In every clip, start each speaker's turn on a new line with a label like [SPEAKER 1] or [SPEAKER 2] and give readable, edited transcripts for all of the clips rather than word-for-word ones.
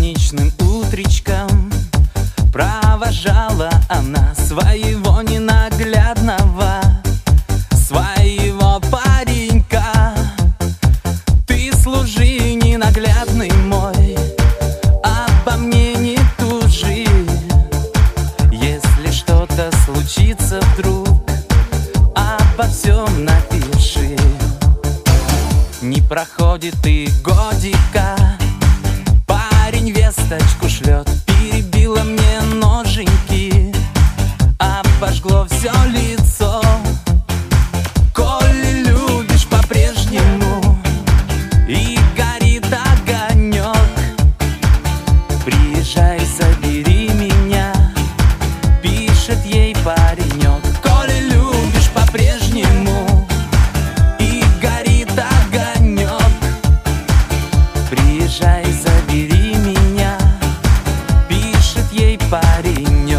[SPEAKER 1] солнечным утречком провожала она своего ненаглядного, своего паренька. Ты служи, ненаглядный мой, обо мне не тужи. Если что-то случится вдруг, обо всем напиши. Не проходит и годика, парень весточку шлет: перебила мне ноженьки, обожгло все лицо. Коли любишь по-прежнему и горит огонек, приезжай, забери меня, пишет ей паренек. Коли любишь по-прежнему и горит огонек, приезжай, забери меня, пишет ей паренек.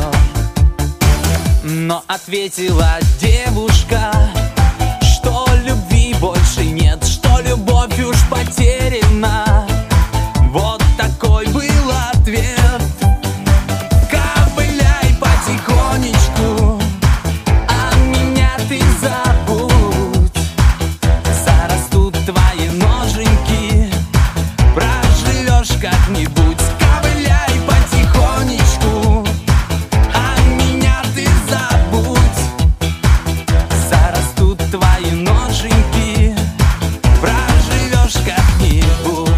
[SPEAKER 1] Но ответила девушка, что любви больше нет, что любовь уж потеряна. Вот такой был ответ. Ковыляй потихонечку, а меня ты забудь. Зарастут твои ноженьки, проживешь как-нибудь. Ковыляй потихонечку, а меня ты забудь. Зарастут твои ноженьки, проживешь как-нибудь.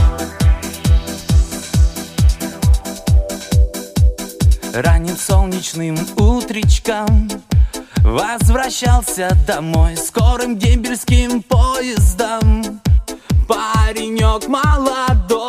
[SPEAKER 1] Ранним солнечным утречком возвращался домой скорым дембельским поездом паренек молодой.